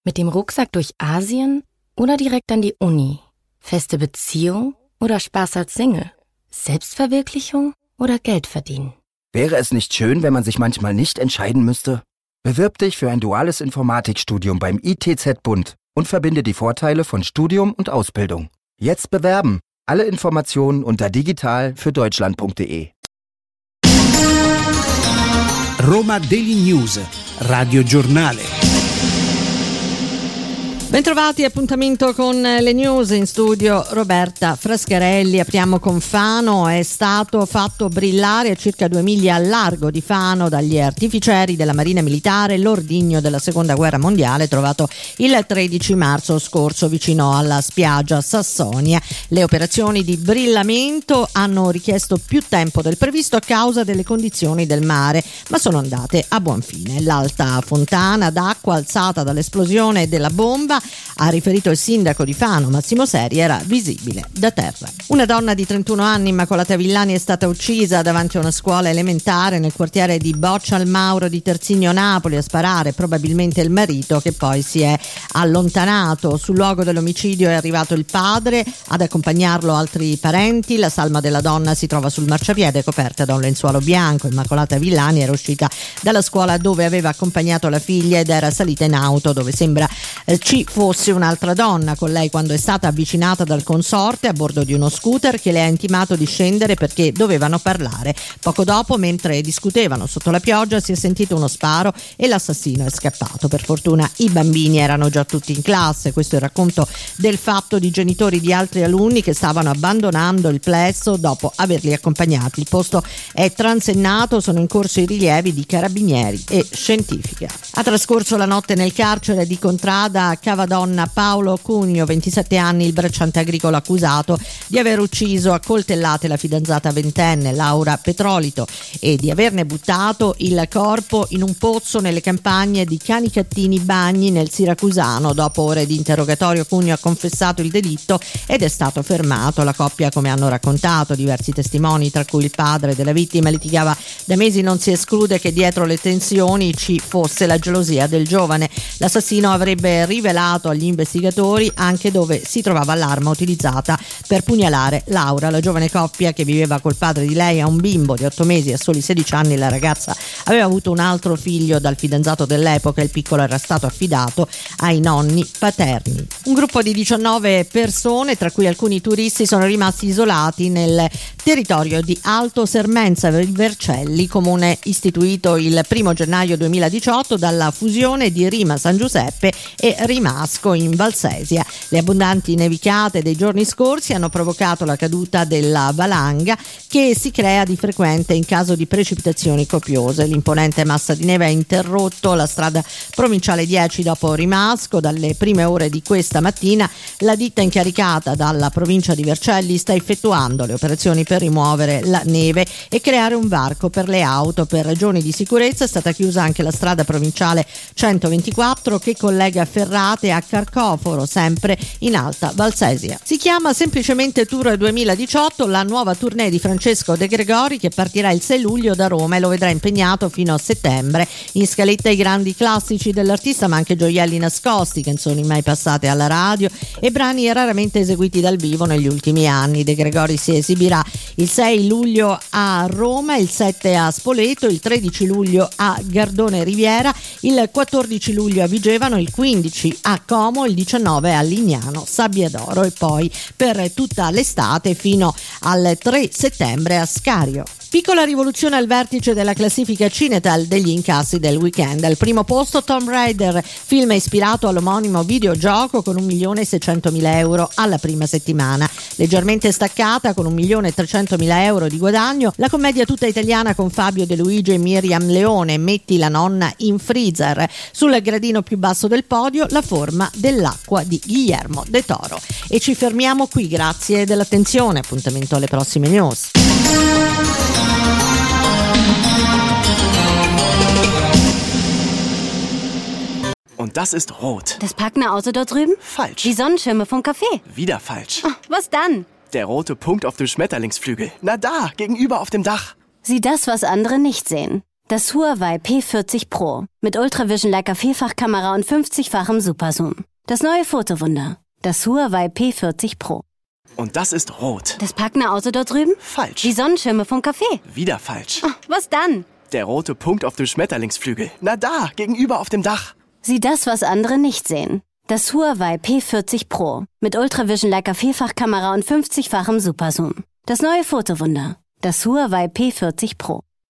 Mit dem Rucksack durch Asien oder direkt an die Uni? Feste Beziehung oder Spaß als Single? Selbstverwirklichung oder Geld verdienen? Wäre es nicht schön, wenn man sich manchmal nicht entscheiden müsste? Bewirb dich für ein duales Informatikstudium beim ITZ Bund und verbinde die Vorteile von Studium und Ausbildung. Jetzt bewerben! Alle Informationen unter digital-für-deutschland.de. Roma Daily News, Radio Giornale. Bentrovati, appuntamento con le news, in studio Roberta Frascarelli. Apriamo con Fano. È stato fatto brillare a circa 2 miglia al largo di Fano dagli artificieri della Marina Militare l'ordigno della Seconda Guerra Mondiale trovato il 13 marzo scorso vicino alla spiaggia Sassonia. Le operazioni di brillamento hanno richiesto più tempo del previsto a causa delle condizioni del mare, ma sono andate a buon fine. L'alta fontana d'acqua alzata dall'esplosione della bomba, ha riferito il sindaco di Fano, Massimo Seri, era visibile da terra. Una donna di 31 anni, Immacolata Villani, è stata uccisa davanti a una scuola elementare nel quartiere di Boccia al Mauro di Terzigno, Napoli. A sparare probabilmente il marito, che poi si è allontanato. Sul luogo dell'omicidio è arrivato il padre, ad accompagnarlo altri parenti. La salma della donna si trova sul marciapiede coperta da un lenzuolo bianco. Immacolata Villani era uscita dalla scuola dove aveva accompagnato la figlia ed era salita in auto dove sembra ci fosse un'altra donna con lei quando è stata avvicinata dal consorte a bordo di uno scooter che le ha intimato di scendere perché dovevano parlare. Poco dopo, mentre discutevano sotto la pioggia, si è sentito uno sparo e l'assassino è scappato. Per fortuna i bambini erano già tutti in classe. Questo è il racconto del fatto di genitori di altri alunni che stavano abbandonando il plesso dopo averli accompagnati. Il posto è transennato, sono in corso i rilievi di carabinieri e scientifica. Ha trascorso la notte nel carcere di Contrada a Cavadonna Paolo Cugno, 27 anni, il bracciante agricolo accusato di aver ucciso a coltellate la fidanzata ventenne Laura Petrolito e di averne buttato il corpo in un pozzo nelle campagne di Canicattini Bagni nel Siracusano. Dopo ore di interrogatorio Cugno ha confessato il delitto ed è stato fermato. La coppia, come hanno raccontato diversi testimoni, tra cui il padre della vittima, litigava da mesi. Non si esclude che dietro le tensioni ci fosse la gelosia del giovane. L'assassino avrebbe rivelato agli investigatori anche dove si trovava l'arma utilizzata per pugnalare Laura. La giovane coppia, che viveva col padre di lei, ha un bimbo di 8 mesi. A soli 16 anni la ragazza aveva avuto un altro figlio dal fidanzato dell'epoca. Il piccolo era stato affidato ai nonni paterni. Un gruppo di 19 persone, tra cui alcuni turisti, sono rimasti isolati nel territorio di Alto Sermenza Vercelli, comune istituito il 1 gennaio 2018 dalla fusione di Rima San Giuseppe e Rimasco in Valsesia. Le abbondanti nevicate dei giorni scorsi hanno provocato la caduta della valanga, che si crea di frequente in caso di precipitazioni copiose. L'imponente massa di neve ha interrotto la strada provinciale 10 dopo Rimasco. Dalle prime ore di questa mattina la ditta incaricata dalla provincia di Vercelli sta effettuando le operazioni per rimuovere la neve e creare un varco per le auto. Per ragioni di sicurezza è stata chiusa anche la strada provinciale 124 che collega Ferrate a Carcoforo, sempre in Alta Valsesia. Si chiama semplicemente Tour 2018, la nuova tournée di Francesco De Gregori, che partirà il 6 luglio da Roma e lo vedrà impegnato fino a settembre. In scaletta i grandi classici dell'artista, ma anche gioielli nascosti, canzoni mai passate alla radio e brani raramente eseguiti dal vivo negli ultimi anni. De Gregori si esibirà il 6 luglio a Roma, il 7 a Spoleto, il 13 luglio a Gardone Riviera, il 14 luglio a Vigevano, il 15 a Como, il 19 a Lignano, Sabbiadoro e poi per tutta l'estate fino al 3 settembre a Scario. Piccola rivoluzione al vertice della classifica Cinetal degli incassi del weekend. Al primo posto Tomb Raider, film ispirato all'omonimo videogioco con 1.600.000 euro alla prima settimana. Leggermente staccata con 1.300.000 euro di guadagno, la commedia tutta italiana con Fabio De Luigi e Miriam Leone, Metti la nonna in freezer. Sul gradino più basso del podio La forma dell'acqua di Guillermo de Toro. E ci fermiamo qui, grazie dell'attenzione, appuntamento alle prossime news. Und das ist rot. Das parkende Auto dort drüben? Falsch. Die Sonnenschirme vom Café? Wieder falsch. Oh, was dann? Der rote Punkt auf dem Schmetterlingsflügel. Na da, gegenüber auf dem Dach. Sieh das, was andere nicht sehen. Das Huawei P40 Pro mit Ultravision Leica Vielfachkamera und 50-fachem Superzoom. Das neue Fotowunder. Das Huawei P40 Pro. Und das ist rot. Das packende Auto dort drüben? Falsch. Die Sonnenschirme vom Café? Wieder falsch. Oh, was dann? Der rote Punkt auf dem Schmetterlingsflügel. Na da, gegenüber auf dem Dach. Sieh das, was andere nicht sehen. Das Huawei P40 Pro mit Ultravision Leica Vielfachkamera und 50-fachem Superzoom. Das neue Fotowunder. Das Huawei P40 Pro.